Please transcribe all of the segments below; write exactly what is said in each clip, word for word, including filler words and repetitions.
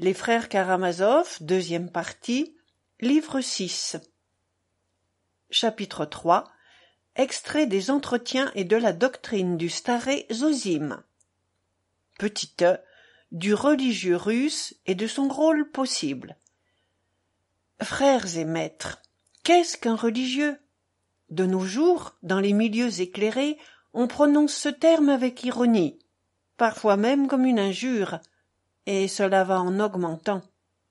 Les frères Karamazov, deuxième partie, livre six. Chapitre trois. Extrait des entretiens et de la doctrine du staré Zosime. Petit e. Du religieux russe et de son rôle possible. Frères et maîtres, qu'est-ce qu'un religieux? De nos jours, dans les milieux éclairés, on prononce ce terme avec ironie, parfois même comme une injure, et cela va en augmentant.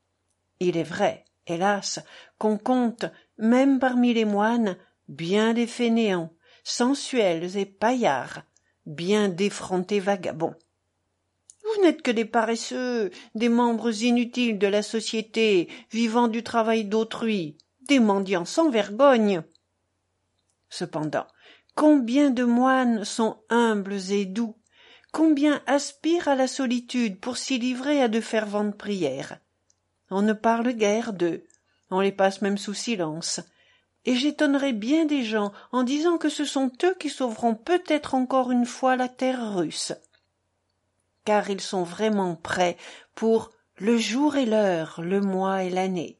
Il est vrai, hélas, qu'on compte, même parmi les moines, bien des fainéants, sensuels et paillards, bien d'effrontés vagabonds. Vous n'êtes que des paresseux, des membres inutiles de la société, vivant du travail d'autrui, des mendiants sans vergogne. Cependant, combien de moines sont humbles et doux, combien aspirent à la solitude pour s'y livrer à de ferventes prières. On ne parle guère d'eux, on les passe même sous silence, et j'étonnerais bien des gens en disant que ce sont eux qui sauveront peut-être encore une fois la terre russe. Car ils sont vraiment prêts pour le jour et l'heure, le mois et l'année.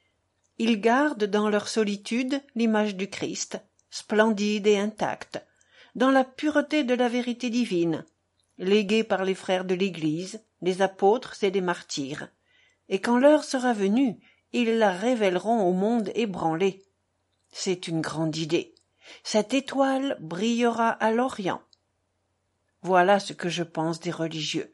Ils gardent dans leur solitude l'image du Christ, splendide et intacte, dans la pureté de la vérité divine, léguée par les frères de l'Église, les apôtres et les martyrs, et quand l'heure sera venue, ils la révéleront au monde ébranlé. C'est une grande idée. Cette étoile brillera à l'Orient. Voilà ce que je pense des religieux.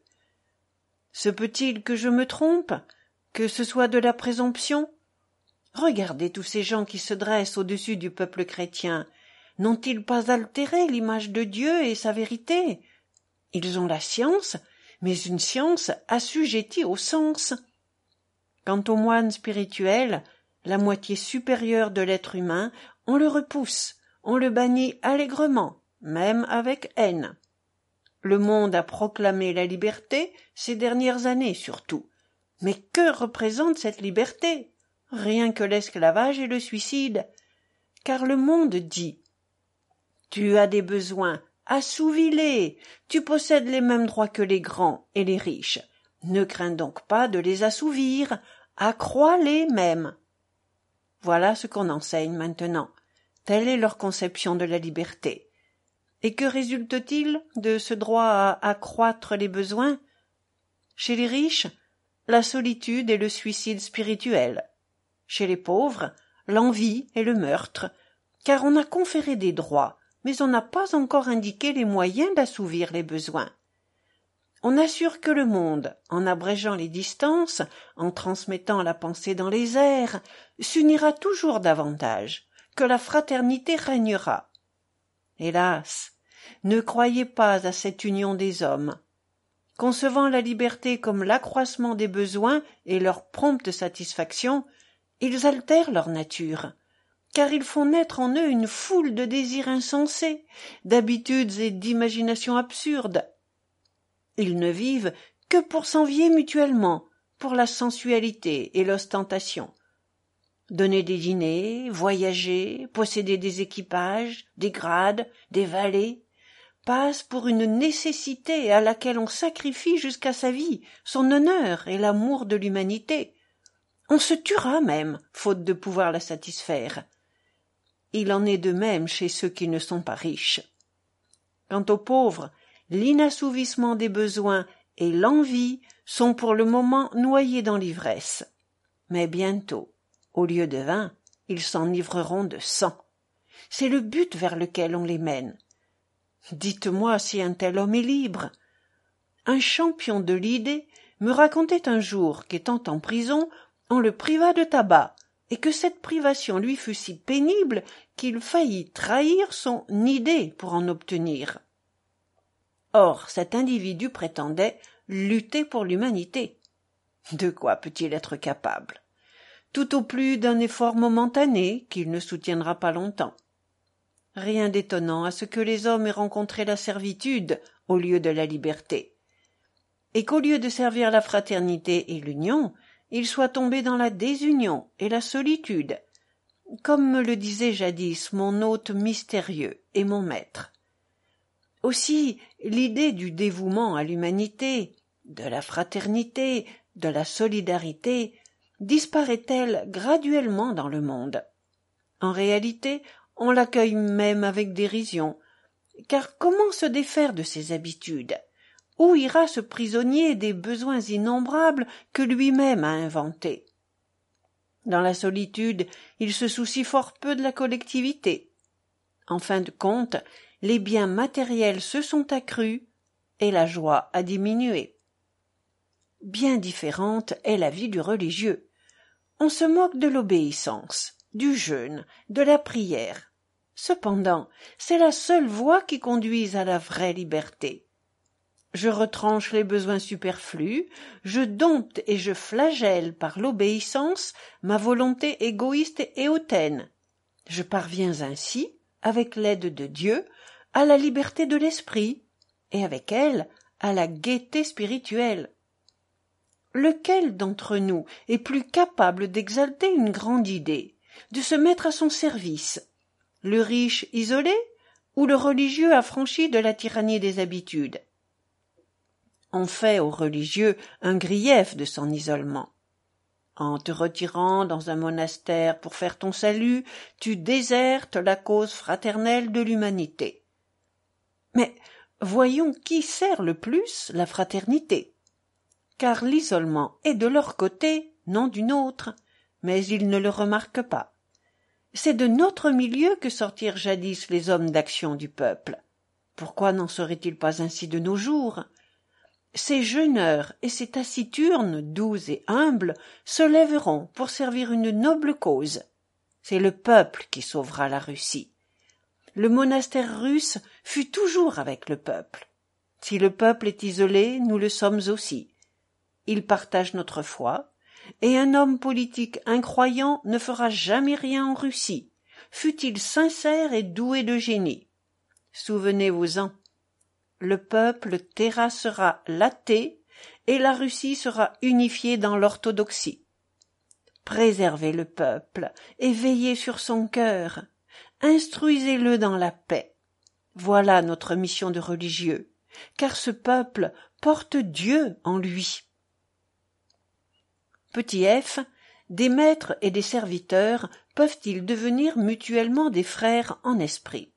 Se peut-il que je me trompe, que ce soit de la présomption? Regardez tous ces gens qui se dressent au-dessus du peuple chrétien. N'ont-ils pas altéré l'image de Dieu et sa vérité? Ils ont la science, mais une science assujettie au sens. Quant aux moines spirituels, la moitié supérieure de l'être humain, on le repousse, on le bannit allègrement, même avec haine. Le monde a proclamé la liberté ces dernières années surtout. Mais que représente cette liberté? Rien que l'esclavage et le suicide. Car le monde dit « Tu as des besoins, assouvis-les, tu possèdes les mêmes droits que les grands et les riches. Ne crains donc pas de les assouvir, accrois-les mêmes. » Voilà ce qu'on enseigne maintenant. Telle est leur conception de la liberté. Et que résulte-t-il de ce droit à accroître les besoins? Chez les riches, la solitude et le suicide spirituel. Chez les pauvres, l'envie et le meurtre, car on a conféré des droits, mais on n'a pas encore indiqué les moyens d'assouvir les besoins. On assure que le monde, en abrégeant les distances, en transmettant la pensée dans les airs, s'unira toujours davantage, que la fraternité régnera. Hélas, ne croyez pas à cette union des hommes. Concevant la liberté comme l'accroissement des besoins et leur prompte satisfaction, ils altèrent leur nature, car ils font naître en eux une foule de désirs insensés, d'habitudes et d'imaginations absurdes. Ils ne vivent que pour s'envier mutuellement, pour la sensualité et l'ostentation. Donner des dîners, voyager, posséder des équipages, des grades, des valets, passe pour une nécessité à laquelle on sacrifie jusqu'à sa vie, son honneur et l'amour de l'humanité. On se tuera même, faute de pouvoir la satisfaire. Il en est de même chez ceux qui ne sont pas riches. Quant aux pauvres, l'inassouvissement des besoins et l'envie sont pour le moment noyés dans l'ivresse. Mais bientôt, au lieu de vin, ils s'enivreront de sang. C'est le but vers lequel on les mène. Dites-moi si un tel homme est libre. Un champion de l'idée me racontait un jour qu'étant en prison, on le priva de tabac, et que cette privation lui fut si pénible qu'il faillit trahir son idée pour en obtenir. Or, cet individu prétendait lutter pour l'humanité. De quoi peut-il être capable? Tout au plus d'un effort momentané qu'il ne soutiendra pas longtemps. Rien d'étonnant à ce que les hommes aient rencontré la servitude au lieu de la liberté, et qu'au lieu de servir la fraternité et l'union, ils soient tombés dans la désunion et la solitude, comme me le disait jadis mon hôte mystérieux et mon maître. Aussi, l'idée du dévouement à l'humanité, de la fraternité, de la solidarité disparaît-elle graduellement dans le monde. En réalité, on l'accueille même avec dérision, car comment se défaire de ses habitudes? Où ira ce prisonnier des besoins innombrables que lui-même a inventés? Dans la solitude, il se soucie fort peu de la collectivité. En fin de compte, les biens matériels se sont accrus et la joie a diminué. Bien différente est la vie du religieux. On se moque de l'obéissance, du jeûne, de la prière. Cependant, c'est la seule voie qui conduise à la vraie liberté. Je retranche les besoins superflus, je dompte et je flagelle par l'obéissance ma volonté égoïste et hautaine. Je parviens ainsi, avec l'aide de Dieu, à la liberté de l'esprit, et avec elle, à la gaieté spirituelle. Lequel d'entre nous est plus capable d'exalter une grande idée, de se mettre à son service, le riche isolé ou le religieux affranchi de la tyrannie des habitudes? On fait au religieux un grief de son isolement. En te retirant dans un monastère pour faire ton salut, tu désertes la cause fraternelle de l'humanité. Mais voyons qui sert le plus la fraternité. Car l'isolement est de leur côté, non du nôtre, mais ils ne le remarquent pas. C'est de notre milieu que sortirent jadis les hommes d'action du peuple. Pourquoi n'en serait-il pas ainsi de nos jours? Ces jeûneurs et ces taciturnes, doux et humbles, se lèveront pour servir une noble cause. C'est le peuple qui sauvera la Russie. Le monastère russe fut toujours avec le peuple. Si le peuple est isolé, nous le sommes aussi. Il partage notre foi, et un homme politique incroyant ne fera jamais rien en Russie, fût-il sincère et doué de génie. Souvenez-vous-en. Le peuple terrassera l'athée et la Russie sera unifiée dans l'orthodoxie. Préservez le peuple et veillez sur son cœur. Instruisez-le dans la paix. Voilà notre mission de religieux, car ce peuple porte Dieu en lui. Petit f, des maîtres et des serviteurs peuvent-ils devenir mutuellement des frères en esprit?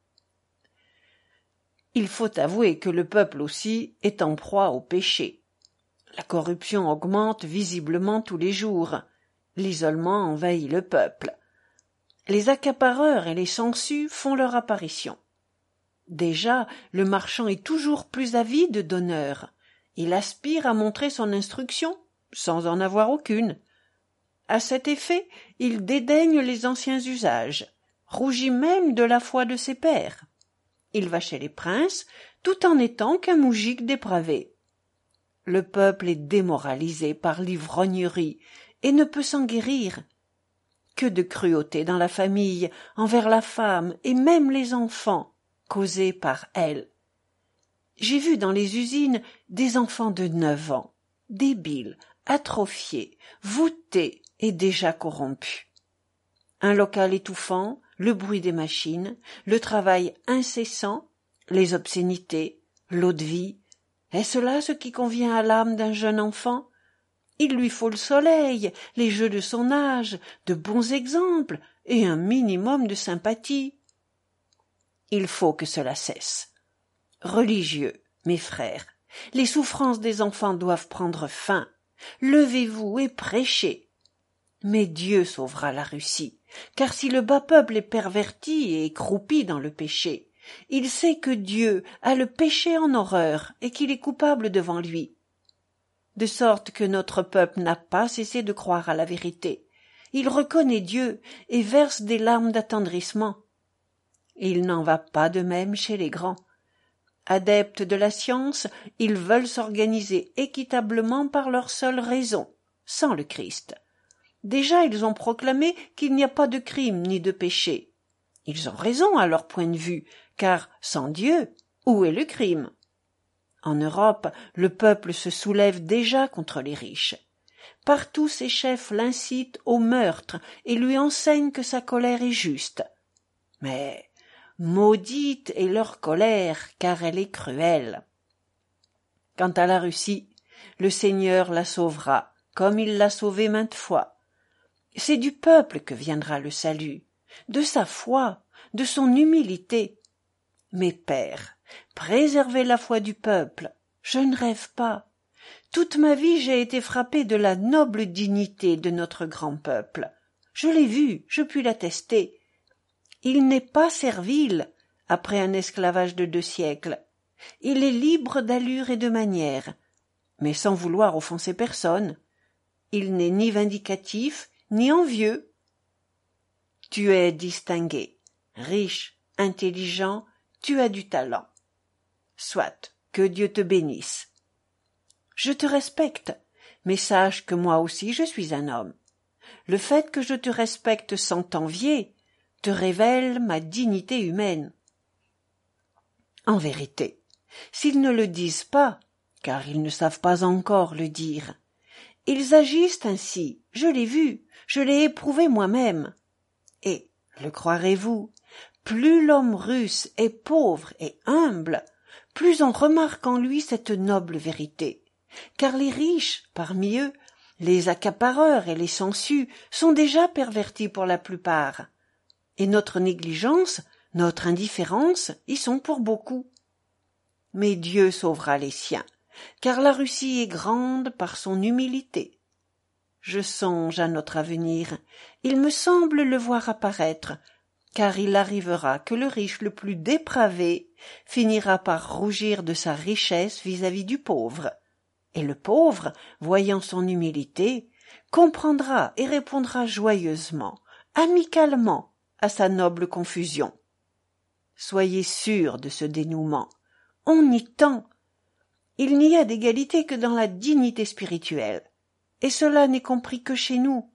Il faut avouer que le peuple aussi est en proie au péché. La corruption augmente visiblement tous les jours. L'isolement envahit le peuple. Les accapareurs et les sangsues font leur apparition. Déjà, le marchand est toujours plus avide d'honneur. Il aspire à montrer son instruction, sans en avoir aucune. À cet effet, il dédaigne les anciens usages, rougit même de la foi de ses pères. Il va chez les princes, tout en étant qu'un moujik dépravé. Le peuple est démoralisé par l'ivrognerie et ne peut s'en guérir. Que de cruauté dans la famille, envers la femme et même les enfants, causée par elle. J'ai vu dans les usines des enfants de neuf ans, débiles, atrophiés, voûtés et déjà corrompus. Un local étouffant, le bruit des machines, le travail incessant, les obscénités, l'eau de vie, est-ce là ce qui convient à l'âme d'un jeune enfant? Il lui faut le soleil, les jeux de son âge, de bons exemples et un minimum de sympathie. Il faut que cela cesse. Religieux, mes frères, les souffrances des enfants doivent prendre fin. Levez-vous et prêchez. Mais Dieu sauvera la Russie, car si le bas peuple est perverti et croupi dans le péché, il sait que Dieu a le péché en horreur et qu'il est coupable devant lui. De sorte que notre peuple n'a pas cessé de croire à la vérité. Il reconnaît Dieu et verse des larmes d'attendrissement. Il n'en va pas de même chez les grands. Adeptes de la science, ils veulent s'organiser équitablement par leur seule raison, sans le Christ. Déjà, ils ont proclamé qu'il n'y a pas de crime ni de péché. Ils ont raison à leur point de vue, car sans Dieu, où est le crime? En Europe, le peuple se soulève déjà contre les riches. Partout ses chefs l'incitent au meurtre et lui enseignent que sa colère est juste. Mais maudite est leur colère, car elle est cruelle. Quant à la Russie, le Seigneur la sauvera, comme il l'a sauvé maintes fois. C'est du peuple que viendra le salut, de sa foi, de son humilité. Mes pères, préservez la foi du peuple, je ne rêve pas. Toute ma vie j'ai été frappé de la noble dignité de notre grand peuple. Je l'ai vu, je puis l'attester. Il n'est pas servile, après un esclavage de deux siècles. Il est libre d'allure et de manières, mais sans vouloir offenser personne. Il n'est ni vindicatif, ni envieux. Tu es distingué, riche, intelligent, tu as du talent. Soit, que Dieu te bénisse. Je te respecte, mais sache que moi aussi je suis un homme. Le fait que je te respecte sans t'envier te révèle ma dignité humaine. En vérité, s'ils ne le disent pas, car ils ne savent pas encore le dire, ils agissent ainsi, je l'ai vu, je l'ai éprouvé moi-même. Et, le croirez-vous, plus l'homme russe est pauvre et humble, plus on remarque en lui cette noble vérité, car les riches, parmi eux, les accapareurs et les sangsues sont déjà pervertis pour la plupart, et notre négligence, notre indifférence y sont pour beaucoup. Mais Dieu sauvera les siens, car la Russie est grande par son humilité. Je songe à notre avenir, il me semble le voir apparaître, car il arrivera que le riche le plus dépravé finira par rougir de sa richesse vis-à-vis du pauvre, et le pauvre, voyant son humilité, comprendra et répondra joyeusement, amicalement, à sa noble confusion. Soyez sûrs de ce dénouement. On y tend. Il n'y a d'égalité que dans la dignité spirituelle, et cela n'est compris que chez nous.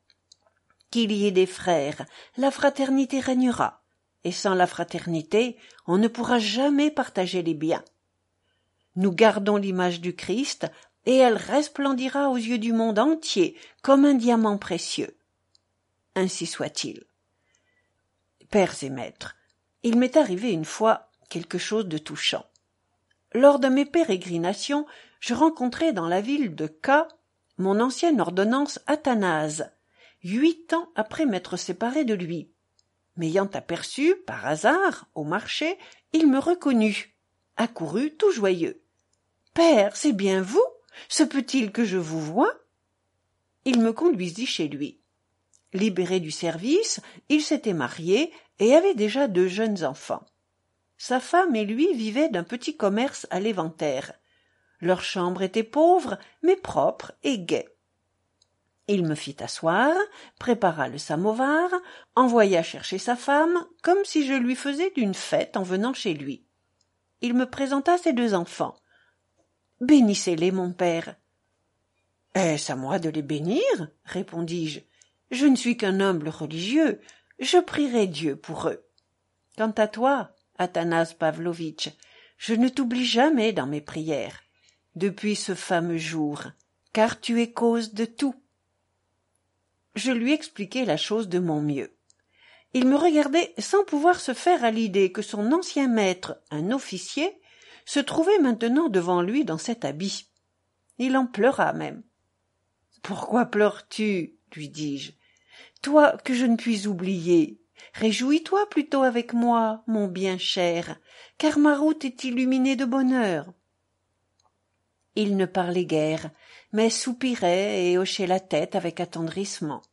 Qu'il y ait des frères, la fraternité régnera, et sans la fraternité, on ne pourra jamais partager les biens. Nous gardons l'image du Christ, et elle resplendira aux yeux du monde entier comme un diamant précieux. Ainsi soit-il. Pères et maîtres, il m'est arrivé une fois quelque chose de touchant. Lors de mes pérégrinations, je rencontrai dans la ville de K mon ancienne ordonnance Athanase, huit ans après m'être séparé de lui. M'ayant aperçu, par hasard, au marché, il me reconnut, accourut tout joyeux. « Père, c'est bien vous? Se peut-il que je vous voie ?» Il me conduisit chez lui. Libéré du service, il s'était marié et avait déjà deux jeunes enfants. Sa femme et lui vivaient d'un petit commerce à l'éventaire. Leur chambre était pauvre, mais propre et gaie. Il me fit asseoir, prépara le samovar, envoya chercher sa femme, comme si je lui faisais d'une fête en venant chez lui. Il me présenta ses deux enfants. « Bénissez-les, mon père. »« Est-ce à moi de les bénir ?» répondis-je. « Je ne suis qu'un humble religieux, je prierai Dieu pour eux. Quant à toi, Athanase Pavlovitch, je ne t'oublie jamais dans mes prières, depuis ce fameux jour, car tu es cause de tout. » Je lui expliquai la chose de mon mieux. Il me regardait sans pouvoir se faire à l'idée que son ancien maître, un officier, se trouvait maintenant devant lui dans cet habit. Il en pleura même. « Pourquoi pleures-tu ?» lui dis-je. « Toi que je ne puis oublier, réjouis-toi plutôt avec moi, mon bien cher, car ma route est illuminée de bonheur. » Il ne parlait guère, mais soupirait et hochait la tête avec attendrissement.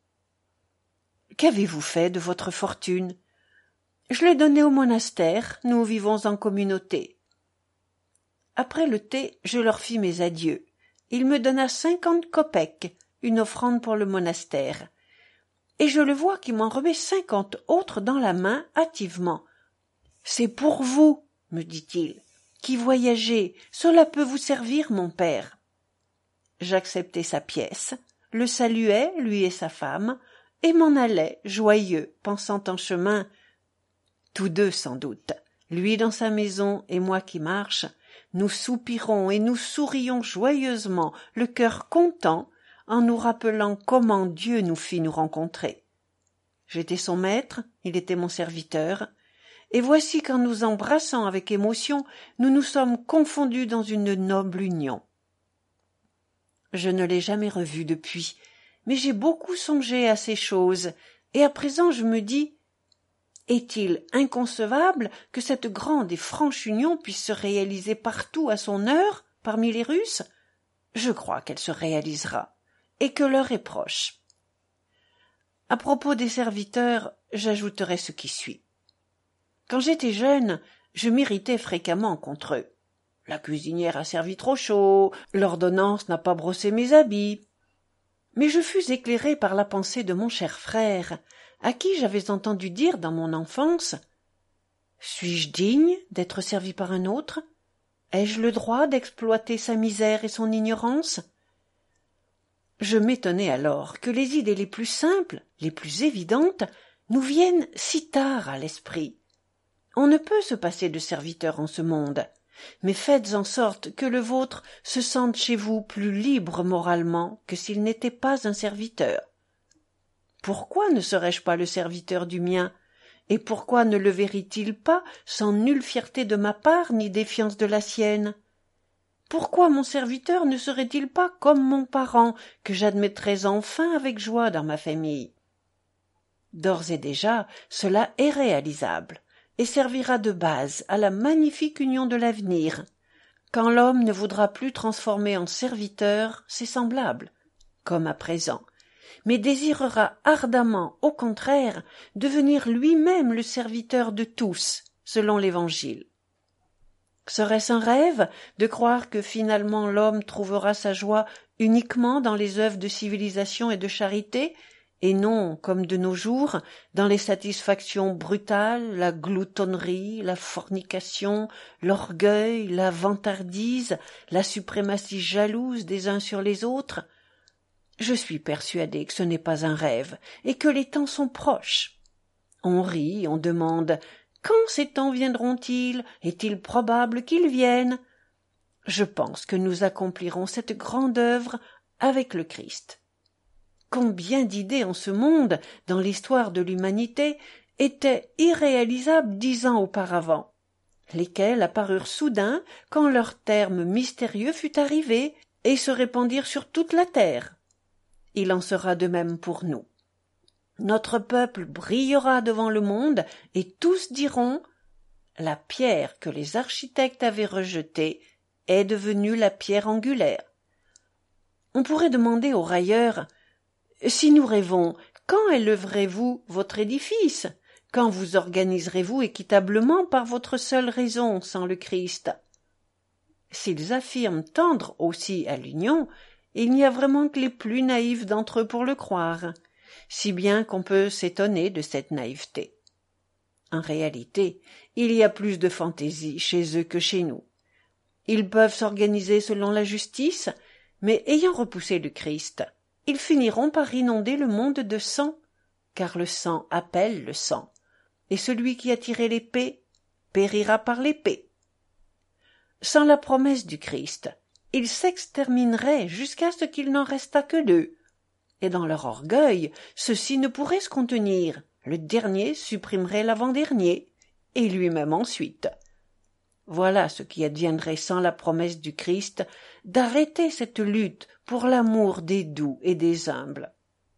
« Qu'avez-vous fait de votre fortune ?»« Je l'ai donnée au monastère, nous vivons en communauté. » Après le thé, je leur fis mes adieux. Il me donna cinquante kopeks, une offrande pour le monastère, et je le vois qui m'en remet cinquante autres dans la main hâtivement. « C'est pour vous, me dit-il, qui voyagez, cela peut vous servir, mon père. » J'acceptai sa pièce, le saluai, lui et sa femme, et m'en allai, joyeux, pensant en chemin. Tous deux sans doute, lui dans sa maison et moi qui marche, nous soupirons et nous sourions joyeusement, le cœur content, en nous rappelant comment Dieu nous fit nous rencontrer. J'étais son maître, il était mon serviteur, et voici qu'en nous embrassant avec émotion, nous nous sommes confondus dans une noble union. Je ne l'ai jamais revu depuis, mais j'ai beaucoup songé à ces choses, et à présent je me dis, est-il inconcevable que cette grande et franche union puisse se réaliser partout à son heure, parmi les Russes? Je crois qu'elle se réalisera, et que l'heure est proche. À propos des serviteurs, j'ajouterai ce qui suit. Quand j'étais jeune, je m'irritais fréquemment contre eux. La cuisinière a servi trop chaud, l'ordonnance n'a pas brossé mes habits. Mais je fus éclairé par la pensée de mon cher frère, à qui j'avais entendu dire dans mon enfance « Suis-je digne d'être servi par un autre? Ai-je le droit d'exploiter sa misère et son ignorance ?» Je m'étonnais alors que les idées les plus simples, les plus évidentes, nous viennent si tard à l'esprit. On ne peut se passer de serviteurs en ce monde, mais faites en sorte que le vôtre se sente chez vous plus libre moralement que s'il n'était pas un serviteur. Pourquoi ne serais-je pas le serviteur du mien, et pourquoi ne le verrait-il pas sans nulle fierté de ma part ni défiance de la sienne? Pourquoi mon serviteur ne serait-il pas comme mon parent, que j'admettrais enfin avec joie dans ma famille? D'ores et déjà, cela est réalisable, et servira de base à la magnifique union de l'avenir, quand l'homme ne voudra plus transformer en serviteur ses semblables, comme à présent, mais désirera ardemment, au contraire, devenir lui-même le serviteur de tous, selon l'Évangile. Serait-ce un rêve de croire que finalement l'homme trouvera sa joie uniquement dans les œuvres de civilisation et de charité, et non, comme de nos jours, dans les satisfactions brutales, la gloutonnerie, la fornication, l'orgueil, la vantardise, la suprématie jalouse des uns sur les autres? Je suis persuadé que ce n'est pas un rêve, et que les temps sont proches. On rit, on demande « Quand ces temps viendront-ils? Est-il probable qu'ils viennent ?» Je pense que nous accomplirons cette grande œuvre avec le Christ. Combien d'idées en ce monde, dans l'histoire de l'humanité, étaient irréalisables dix ans auparavant, lesquelles apparurent soudain quand leur terme mystérieux fut arrivé et se répandirent sur toute la terre. Il en sera de même pour nous. Notre peuple brillera devant le monde et tous diront « La pierre que les architectes avaient rejetée est devenue la pierre angulaire. » On pourrait demander aux railleurs « Si nous rêvons, quand élèverez-vous votre édifice? Quand vous organiserez-vous équitablement par votre seule raison sans le Christ ?» S'ils affirment tendre aussi à l'union, il n'y a vraiment que les plus naïfs d'entre eux pour le croire, si bien qu'on peut s'étonner de cette naïveté. En réalité, il y a plus de fantaisie chez eux que chez nous. Ils peuvent s'organiser selon la justice, mais ayant repoussé le Christ, ils finiront par inonder le monde de sang, car le sang appelle le sang, et celui qui a tiré l'épée périra par l'épée. Sans la promesse du Christ, ils s'extermineraient jusqu'à ce qu'il n'en restât que deux, et dans leur orgueil, ceux-ci ne pourraient se contenir, le dernier supprimerait l'avant-dernier, et lui-même ensuite. Voilà ce qui adviendrait sans la promesse du Christ d'arrêter cette lutte pour l'amour des doux et des humbles.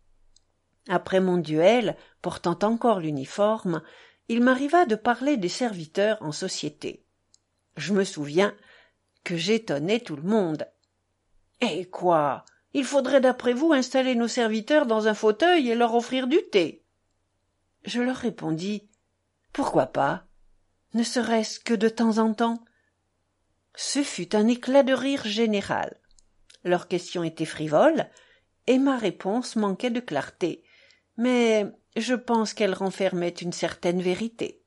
Après mon duel, portant encore l'uniforme, il m'arriva de parler des serviteurs en société. Je me souviens que j'étonnais tout le monde. « Eh quoi? Il faudrait d'après vous installer nos serviteurs dans un fauteuil et leur offrir du thé. » Je leur répondis « Pourquoi pas? Ne serait-ce que de temps en temps. » Ce fut un éclat de rire général. Leurs questions étaient frivoles, et ma réponse manquait de clarté, mais je pense qu'elle renfermait une certaine vérité.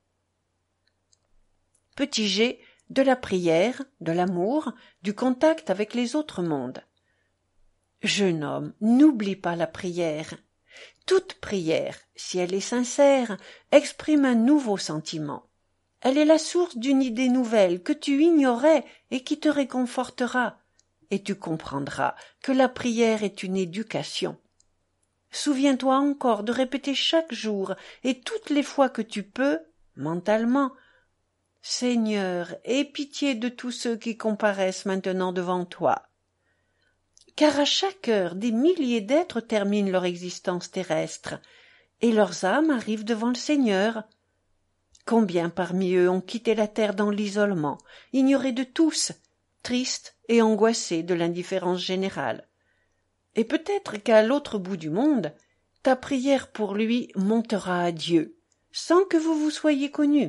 Petit G, de la prière, de l'amour, du contact avec les autres mondes. Jeune homme, n'oublie pas la prière. Toute prière, si elle est sincère, exprime un nouveau sentiment. Elle est la source d'une idée nouvelle que tu ignorais et qui te réconfortera, et tu comprendras que la prière est une éducation. Souviens-toi encore de répéter chaque jour et toutes les fois que tu peux, mentalement, « Seigneur, aie pitié de tous ceux qui comparaissent maintenant devant toi. » car à chaque heure des milliers d'êtres terminent leur existence terrestre, et leurs âmes arrivent devant le Seigneur. Combien parmi eux ont quitté la terre dans l'isolement, ignorés de tous, tristes et angoissés de l'indifférence générale. Et peut-être qu'à l'autre bout du monde, ta prière pour lui montera à Dieu, sans que vous vous soyez connus.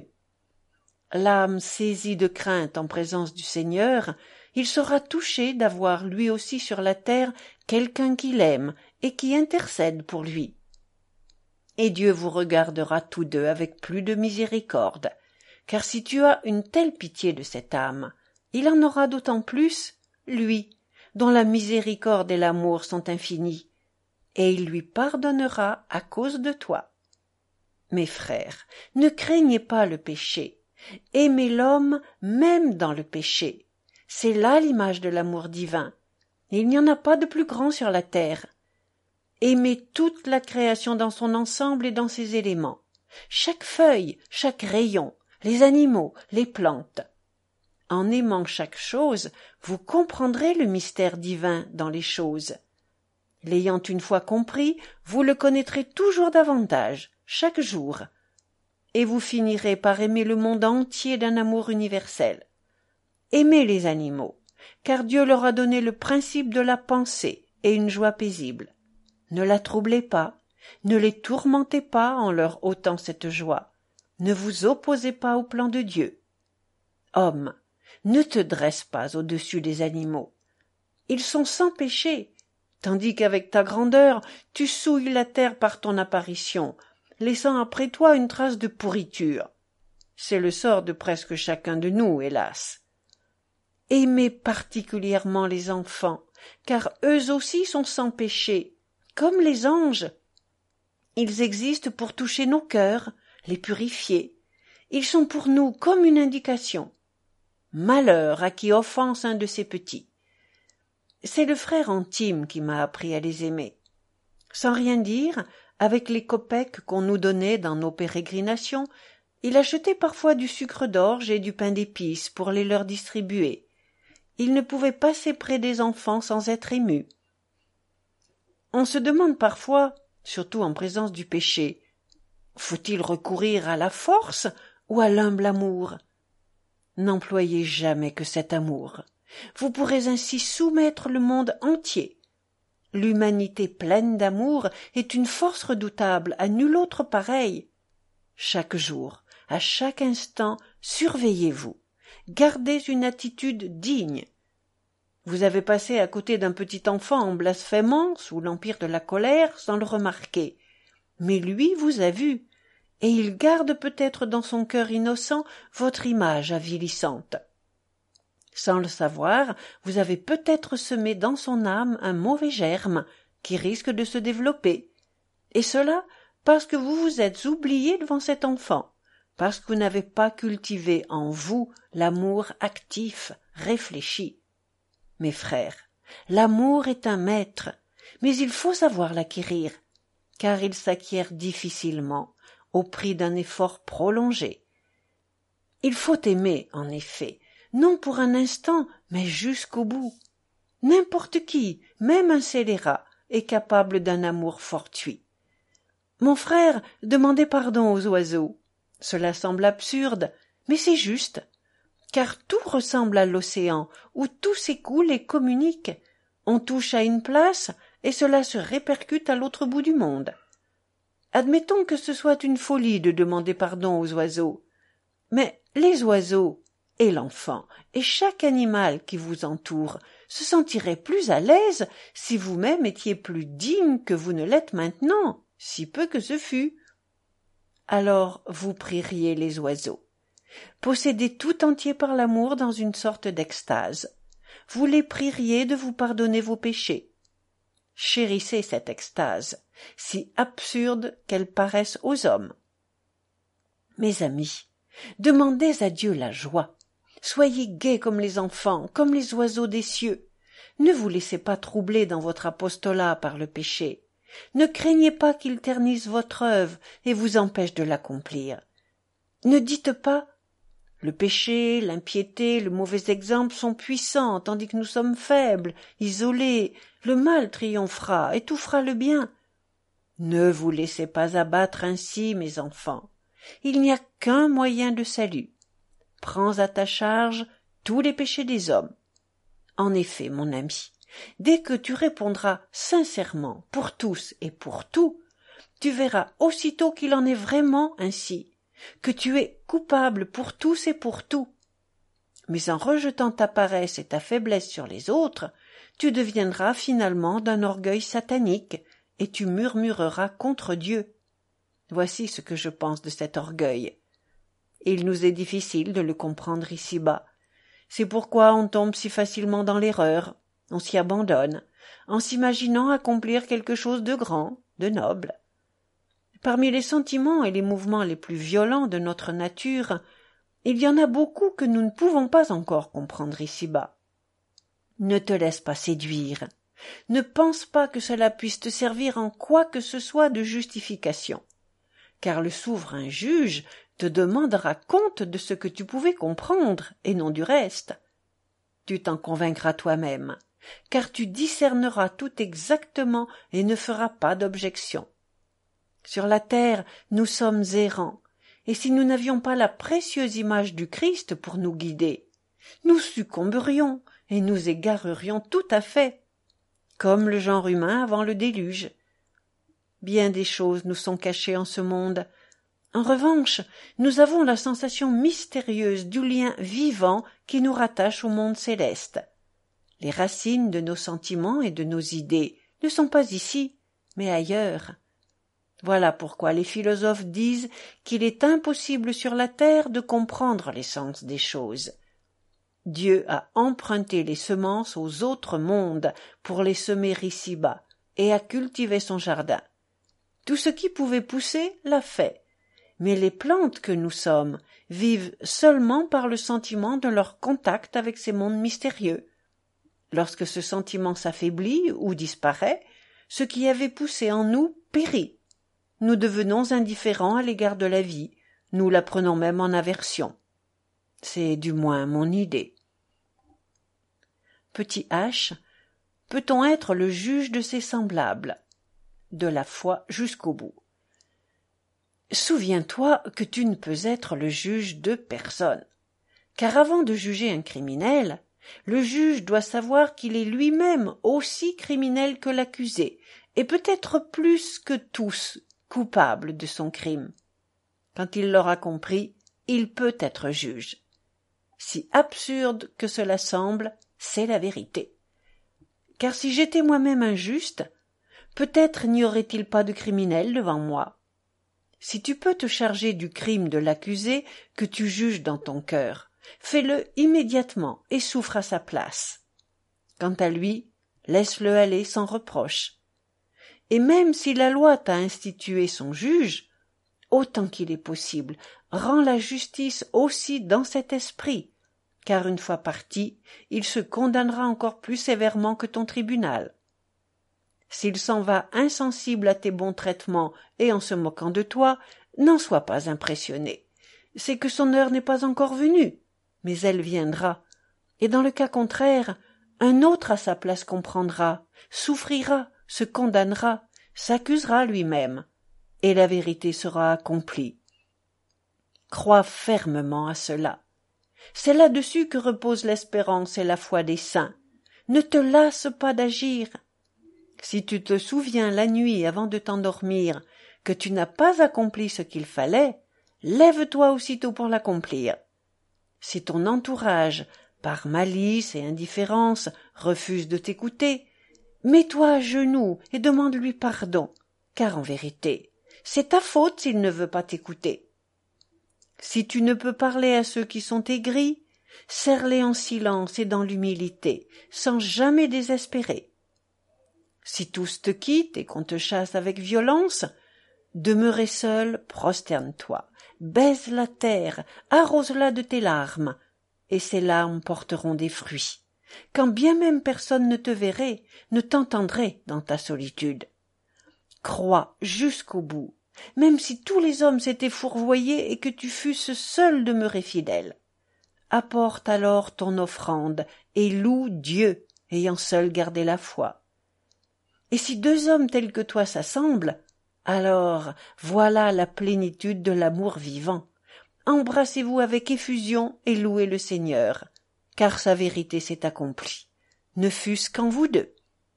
L'âme saisie de crainte en présence du Seigneur, il sera touché d'avoir lui aussi sur la terre quelqu'un qu'il aime et qui intercède pour lui. Et Dieu vous regardera tous deux avec plus de miséricorde, car si tu as une telle pitié de cette âme, il en aura d'autant plus, lui, dont la miséricorde et l'amour sont infinis, et il lui pardonnera à cause de toi. Mes frères, ne craignez pas le péché, aimez l'homme même dans le péché, c'est là l'image de l'amour divin, il n'y en a pas de plus grand sur la terre. Aimez toute la création dans son ensemble et dans ses éléments, chaque feuille, chaque rayon, les animaux, les plantes. En aimant chaque chose, vous comprendrez le mystère divin dans les choses. L'ayant une fois compris, vous le connaîtrez toujours davantage, chaque jour, et vous finirez par aimer le monde entier d'un amour universel. Aimez les animaux, car Dieu leur a donné le principe de la pensée et une joie paisible. Ne la troublez pas, ne les tourmentez pas en leur ôtant cette joie, ne vous opposez pas au plan de Dieu. Homme, ne te dresse pas au-dessus des animaux. Ils sont sans péché, tandis qu'avec ta grandeur, tu souilles la terre par ton apparition, laissant après toi une trace de pourriture. C'est le sort de presque chacun de nous, hélas. Aimez particulièrement les enfants, car eux aussi sont sans péché, comme les anges. Ils existent pour toucher nos cœurs, les purifier. Ils sont pour nous comme une indication. Malheur à qui offense un de ces petits. C'est le frère intime qui m'a appris à les aimer. Sans rien dire, avec les kopeks qu'on nous donnait dans nos pérégrinations, il achetait parfois du sucre d'orge et du pain d'épices pour les leur distribuer. Il ne pouvait passer près des enfants sans être ému. On se demande parfois, surtout en présence du péché, faut-il recourir à la force ou à l'humble amour? N'employez jamais que cet amour. Vous pourrez ainsi soumettre le monde entier. L'humanité pleine d'amour est une force redoutable, à nul autre pareille. Chaque jour, à chaque instant, surveillez-vous. Gardez une attitude digne. Vous avez passé à côté d'un petit enfant en blasphémant sous l'empire de la colère sans le remarquer. Mais lui vous a vu, et il garde peut-être dans son cœur innocent votre image avilissante. Sans le savoir, vous avez peut-être semé dans son âme un mauvais germe qui risque de se développer. Et cela parce que vous vous êtes oublié devant cet enfant, parce que vous n'avez pas cultivé en vous l'amour actif, réfléchi. Mes frères, l'amour est un maître, mais il faut savoir l'acquérir, car il s'acquiert difficilement, au prix d'un effort prolongé. Il faut aimer, en effet, non pour un instant, mais jusqu'au bout. N'importe qui, même un scélérat, est capable d'un amour fortuit. Mon frère demandait pardon aux oiseaux. Cela semble absurde, mais c'est juste. Car tout ressemble à l'océan, où tout s'écoule et communique. On touche à une place, et cela se répercute à l'autre bout du monde. Admettons que ce soit une folie de demander pardon aux oiseaux. Mais les oiseaux, et l'enfant, et chaque animal qui vous entoure, se sentiraient plus à l'aise si vous-même étiez plus digne que vous ne l'êtes maintenant, si peu que ce fût. Alors vous prieriez les oiseaux. Possédés tout entiers par l'amour dans une sorte d'extase. Vous les prieriez de vous pardonner vos péchés. Chérissez cette extase, si absurde qu'elle paraisse aux hommes. Mes amis, demandez à Dieu la joie. Soyez gais comme les enfants, comme les oiseaux des cieux. Ne vous laissez pas troubler dans votre apostolat par le péché. Ne craignez pas qu'il ternisse votre œuvre et vous empêche de l'accomplir. Ne dites pas « Le péché, l'impiété, le mauvais exemple sont puissants, tandis que nous sommes faibles, isolés. Le mal triomphera, étouffera le bien. Ne vous laissez pas abattre ainsi, mes enfants. Il n'y a qu'un moyen de salut. Prends à ta charge tous les péchés des hommes. En effet, mon ami, dès que tu répondras sincèrement pour tous et pour tout, tu verras aussitôt qu'il en est vraiment ainsi, que tu es coupable pour tous et pour tout. Mais en rejetant ta paresse et ta faiblesse sur les autres, tu deviendras finalement d'un orgueil satanique, et tu murmureras contre Dieu. Voici ce que je pense de cet orgueil. Il nous est difficile de le comprendre ici-bas. C'est pourquoi on tombe si facilement dans l'erreur, on s'y abandonne, en s'imaginant accomplir quelque chose de grand, de noble. Parmi les sentiments et les mouvements les plus violents de notre nature, il y en a beaucoup que nous ne pouvons pas encore comprendre ici-bas. Ne te laisse pas séduire. Ne pense pas que cela puisse te servir en quoi que ce soit de justification, car le souverain juge te demandera compte de ce que tu pouvais comprendre et non du reste. Tu t'en convaincras toi-même, car tu discerneras tout exactement et ne feras pas d'objection. Sur la terre, nous sommes errants, et si nous n'avions pas la précieuse image du Christ pour nous guider, nous succomberions et nous égarerions tout à fait, comme le genre humain avant le déluge. Bien des choses nous sont cachées en ce monde. En revanche, nous avons la sensation mystérieuse du lien vivant qui nous rattache au monde céleste. Les racines de nos sentiments et de nos idées ne sont pas ici, mais ailleurs. Voilà pourquoi les philosophes disent qu'il est impossible sur la terre de comprendre l'essence des choses. Dieu a emprunté les semences aux autres mondes pour les semer ici-bas et a cultivé son jardin. Tout ce qui pouvait pousser l'a fait, mais les plantes que nous sommes vivent seulement par le sentiment de leur contact avec ces mondes mystérieux. Lorsque ce sentiment s'affaiblit ou disparaît, ce qui avait poussé en nous périt. Nous devenons indifférents à l'égard de la vie, nous la prenons même en aversion. C'est du moins mon idée. Petit H, peut-on être le juge de ses semblables? De la foi jusqu'au bout. Souviens-toi que tu ne peux être le juge de personne, car avant de juger un criminel, le juge doit savoir qu'il est lui-même aussi criminel que l'accusé, et peut-être plus que tous coupable de son crime. Quand il l'aura compris, il peut être juge. Si absurde que cela semble, c'est la vérité. Car si j'étais moi-même injuste, peut-être n'y aurait-il pas de criminel devant moi. Si tu peux te charger du crime de l'accusé que tu juges dans ton cœur, fais-le immédiatement et souffre à sa place. Quant à lui, laisse-le aller sans reproche. Et même si la loi t'a institué son juge, autant qu'il est possible, rends la justice aussi dans cet esprit, car une fois parti, il se condamnera encore plus sévèrement que ton tribunal. S'il s'en va insensible à tes bons traitements et en se moquant de toi, n'en sois pas impressionné. C'est que son heure n'est pas encore venue, mais elle viendra. Et dans le cas contraire, un autre à sa place comprendra, souffrira, se condamnera, s'accusera lui-même, et la vérité sera accomplie. Crois fermement à cela. C'est là-dessus que repose l'espérance et la foi des saints. Ne te lasse pas d'agir. Si tu te souviens la nuit avant de t'endormir que tu n'as pas accompli ce qu'il fallait, lève-toi aussitôt pour l'accomplir. Si ton entourage, par malice et indifférence, refuse de t'écouter, mets-toi à genoux et demande-lui pardon, car en vérité, c'est ta faute s'il ne veut pas t'écouter. Si tu ne peux parler à ceux qui sont aigris, serre-les en silence et dans l'humilité, sans jamais désespérer. Si tous te quittent et qu'on te chasse avec violence, demeuré seul, prosterne-toi, baise la terre, arrose-la de tes larmes, et ces larmes porteront des fruits, quand bien même personne ne te verrait, ne t'entendrait dans ta solitude. Crois jusqu'au bout, même si tous les hommes s'étaient fourvoyés et que tu fusses seul demeuré fidèle. apporte alors ton offrande et loue Dieu, ayant seul gardé la foi. Et si deux hommes tels que toi s'assemblent, alors voilà la plénitude de l'amour vivant. Embrassez-vous avec effusion et louez le Seigneur, car sa vérité s'est accomplie, ne fût-ce qu'en vous deux.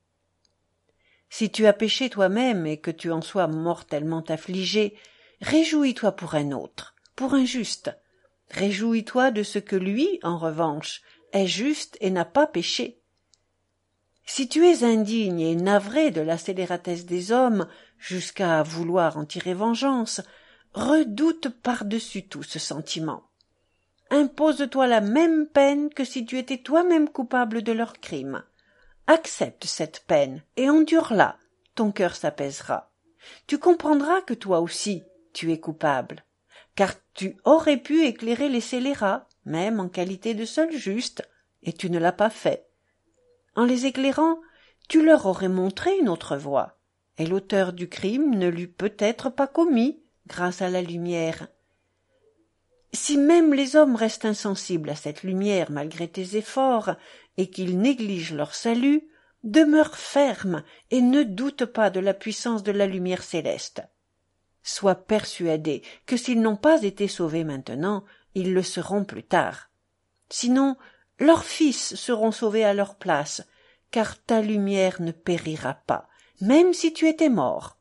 Si tu as péché toi-même et que tu en sois mortellement affligé, réjouis-toi pour un autre, pour un juste. Réjouis-toi de ce que lui, en revanche, est juste et n'a pas péché. Si tu es indigne et navré de la scélératesse des hommes, jusqu'à vouloir en tirer vengeance, redoute par-dessus tout ce sentiment. Impose-toi la même peine que si tu étais toi-même coupable de leur crime. Accepte cette peine et endure-la, ton cœur s'apaisera. Tu comprendras que toi aussi tu es coupable, car tu aurais pu éclairer les scélérats, même en qualité de seul juste, et tu ne l'as pas fait. En les éclairant, tu leur aurais montré une autre voie, et l'auteur du crime ne l'eût peut-être pas commis grâce à la lumière. Si même les hommes restent insensibles à cette lumière malgré tes efforts, et qu'ils négligent leur salut, demeure ferme et ne doute pas de la puissance de la lumière céleste. Sois persuadé que s'ils n'ont pas été sauvés maintenant, ils le seront plus tard. Sinon, leurs fils seront sauvés à leur place, car ta lumière ne périra pas, même si tu étais mort.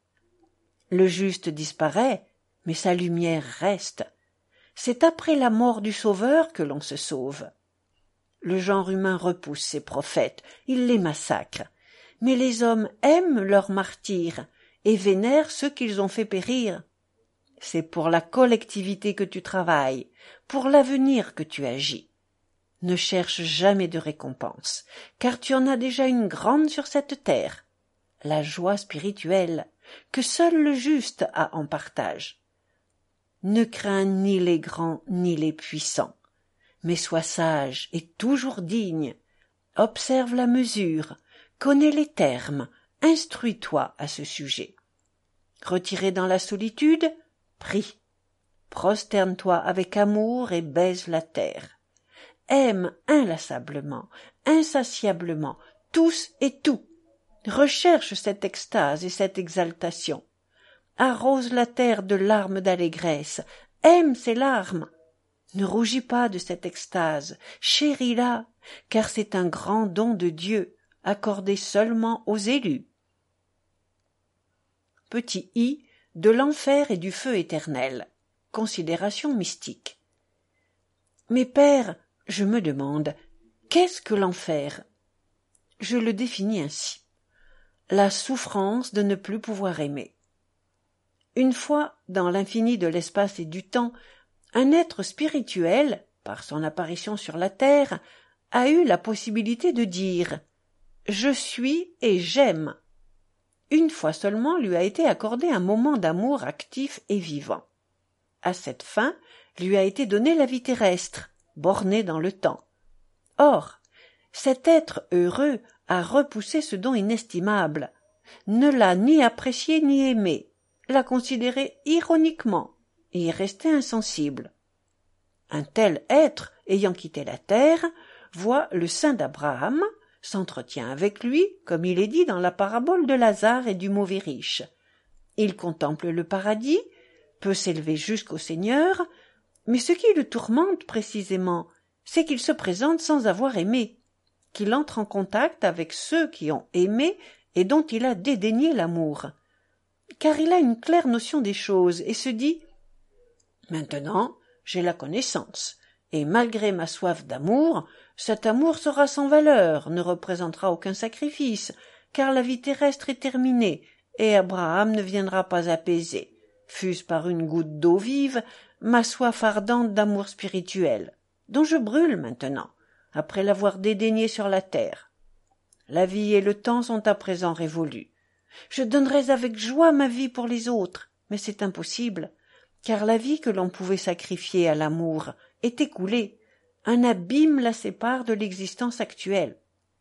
Le juste disparaît, mais sa lumière reste. C'est après la mort du Sauveur que l'on se sauve. Le genre humain repousse ses prophètes, il les massacre. Mais les hommes aiment leurs martyrs et vénèrent ceux qu'ils ont fait périr. C'est pour la collectivité que tu travailles, pour l'avenir que tu agis. Ne cherche jamais de récompense, car tu en as déjà une grande sur cette terre, la joie spirituelle, que seul le juste a en partage. Ne crains ni les grands ni les puissants, mais sois sage et toujours digne. Observe la mesure, connais les termes, instruis-toi à ce sujet. Retiré dans la solitude, prie. Prosterne-toi avec amour et baise la terre. Aime inlassablement, insatiablement, tous et tout. Recherche cette extase et cette exaltation. Arrose la terre de larmes d'allégresse, aime ces larmes. Ne rougis pas de cette extase, chéris-la, car c'est un grand don de Dieu, accordé seulement aux élus. Petit i de l'enfer et du feu éternel. Considération mystique. Mais père, je me demande, qu'est-ce que l'enfer? Je le définis ainsi. La souffrance de ne plus pouvoir aimer. Une fois, dans l'infini de l'espace et du temps, un être spirituel, par son apparition sur la terre, a eu la possibilité de dire « Je suis et j'aime ». Une fois seulement lui a été accordé un moment d'amour actif et vivant. À cette fin, lui a été donnée la vie terrestre, bornée dans le temps. Or, cet être heureux a repoussé ce don inestimable, ne l'a ni apprécié ni aimé, l'a considéré ironiquement et y est resté insensible. Un tel être, ayant quitté la terre, voit le sein d'Abraham, s'entretient avec lui, comme il est dit dans la parabole de Lazare et du mauvais riche. Il contemple le paradis, peut s'élever jusqu'au Seigneur, mais ce qui le tourmente précisément, c'est qu'il se présente sans avoir aimé, qu'il entre en contact avec ceux qui ont aimé et dont il a dédaigné l'amour. Car il a une claire notion des choses et se dit « Maintenant, j'ai la connaissance, et malgré ma soif d'amour, cet amour sera sans valeur, ne représentera aucun sacrifice, car la vie terrestre est terminée, et Abraham ne viendra pas apaiser, fût-ce par une goutte d'eau vive, ma soif ardente d'amour spirituel, dont je brûle maintenant, après l'avoir dédaigné sur la terre. La vie et le temps sont à présent révolus. Je donnerais avec joie ma vie pour les autres, mais c'est impossible, car la vie que l'on pouvait sacrifier à l'amour est écoulée, un abîme la sépare de l'existence actuelle.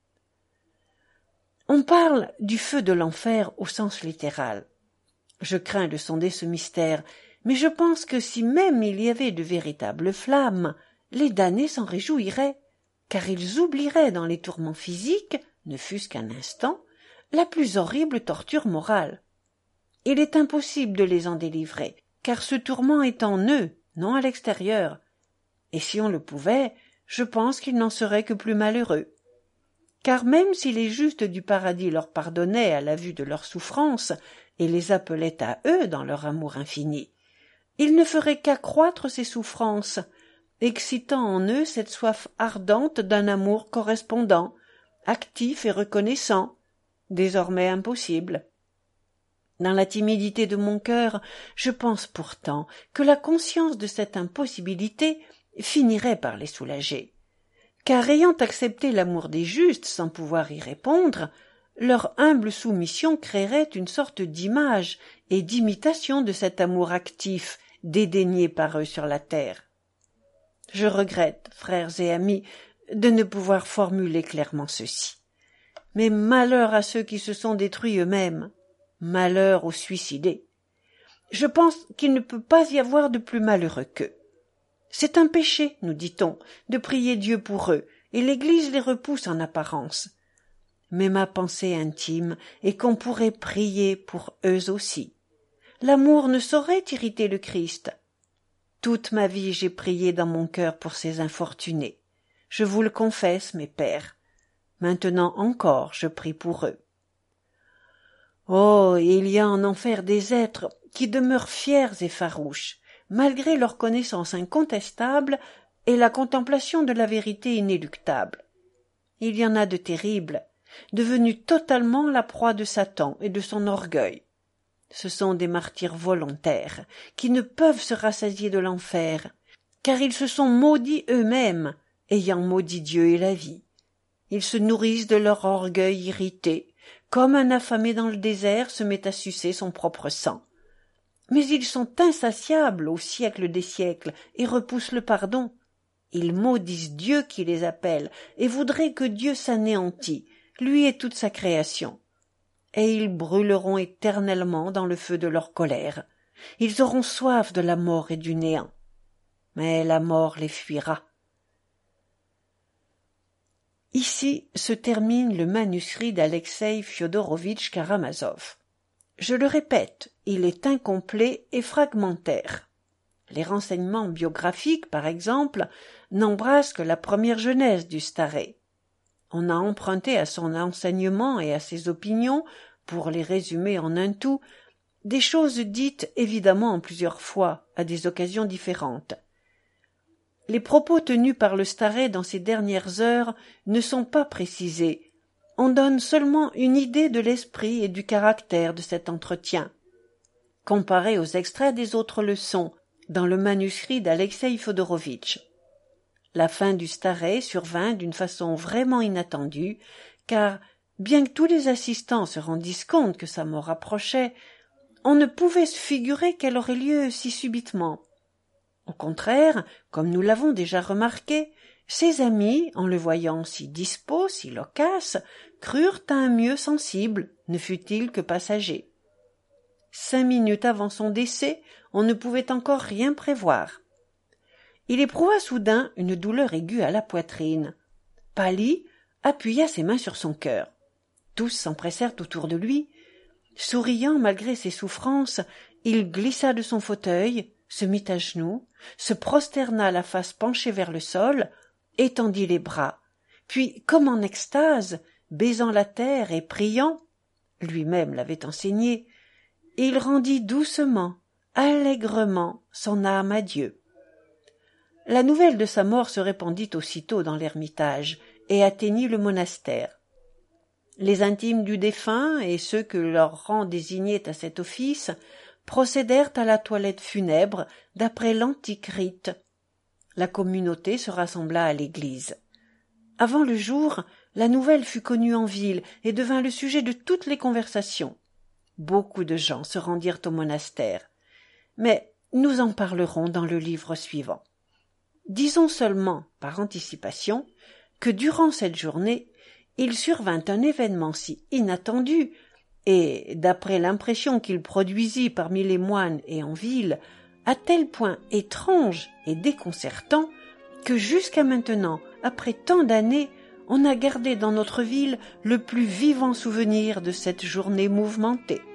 On parle du feu de l'enfer au sens littéral. Je crains de sonder ce mystère, mais je pense que si même il y avait de véritables flammes, les damnés s'en réjouiraient, car ils oublieraient dans les tourments physiques, ne fût-ce qu'un instant, la plus horrible torture morale. Il est impossible de les en délivrer, car ce tourment est en eux, non à l'extérieur, et si on le pouvait, je pense qu'ils n'en seraient que plus malheureux. Car même si les justes du paradis leur pardonnaient à la vue de leurs souffrances et les appelaient à eux dans leur amour infini, ils ne feraient qu'accroître ces souffrances, excitant en eux cette soif ardente d'un amour correspondant, actif et reconnaissant, désormais impossible. Dans la timidité de mon cœur, je pense pourtant que la conscience de cette impossibilité finirait par les soulager, car ayant accepté l'amour des justes sans pouvoir y répondre, leur humble soumission créerait une sorte d'image et d'imitation de cet amour actif dédaigné par eux sur la terre. Je regrette, frères et amis, de ne pouvoir formuler clairement ceci. Mais malheur à ceux qui se sont détruits eux-mêmes, malheur aux suicidés. Je pense qu'il ne peut pas y avoir de plus malheureux qu'eux. C'est un péché, nous dit-on, de prier Dieu pour eux, et l'Église les repousse en apparence. Mais ma pensée intime est qu'on pourrait prier pour eux aussi. L'amour ne saurait irriter le Christ. Toute ma vie j'ai prié dans mon cœur pour ces infortunés. Je vous le confesse, mes pères. Maintenant encore je prie pour eux. Oh, il y a en enfer des êtres qui demeurent fiers et farouches, malgré leur connaissance incontestable et la contemplation de la vérité inéluctable. Il y en a de terribles, devenus totalement la proie de Satan et de son orgueil. Ce sont des martyrs volontaires, qui ne peuvent se rassasier de l'enfer, car ils se sont maudits eux-mêmes, ayant maudit Dieu et la vie. Ils se nourrissent de leur orgueil irrité, comme un affamé dans le désert se met à sucer son propre sang. Mais ils sont insatiables au siècle des siècles et repoussent le pardon. Ils maudissent Dieu qui les appelle et voudraient que Dieu s'anéantît, lui et toute sa création. Et ils brûleront éternellement dans le feu de leur colère. Ils auront soif de la mort et du néant. Mais la mort les fuira. Ici se termine le manuscrit d'Alexeï Fiodorovitch Karamazov. Je le répète, il est incomplet et fragmentaire. Les renseignements biographiques, par exemple, n'embrassent que la première jeunesse du staré. On a emprunté à son enseignement et à ses opinions, pour les résumer en un tout, des choses dites évidemment en plusieurs fois, à des occasions différentes. Les propos tenus par le staré dans ces dernières heures ne sont pas précisés. On donne seulement une idée de l'esprit et du caractère de cet entretien. Comparé aux extraits des autres leçons, dans le manuscrit d'Alexeï Fiodorovitch. La fin du staré survint d'une façon vraiment inattendue, car, bien que tous les assistants se rendissent compte que sa mort approchait, on ne pouvait se figurer qu'elle aurait lieu si subitement. Au contraire, comme nous l'avons déjà remarqué, ses amis, en le voyant si dispos, si loquace, crurent à un mieux sensible, ne fût-il que passager. Cinq minutes avant son décès, on ne pouvait encore rien prévoir. Il éprouva soudain une douleur aiguë à la poitrine. Pâlit, appuya ses mains sur son cœur. Tous s'empressèrent autour de lui. Souriant malgré ses souffrances, il glissa de son fauteuil, se mit à genoux, se prosterna la face penchée vers le sol, étendit les bras, puis, comme en extase, baisant la terre et priant, lui-même l'avait enseigné, il rendit doucement, allègrement son âme à Dieu. La nouvelle de sa mort se répandit aussitôt dans l'ermitage et atteignit le monastère. Les intimes du défunt et ceux que leur rang désignait à cet office procédèrent à la toilette funèbre d'après l'antique rite. La communauté se rassembla à l'église. Avant le jour, la nouvelle fut connue en ville et devint le sujet de toutes les conversations. Beaucoup de gens se rendirent au monastère. Mais nous en parlerons dans le livre suivant. Disons seulement, par anticipation, que durant cette journée, il survint un événement si inattendu, et, d'après l'impression qu'il produisit parmi les moines et en ville, à tel point étrange et déconcertant, que jusqu'à maintenant, après tant d'années, on a gardé dans notre ville le plus vivant souvenir de cette journée mouvementée.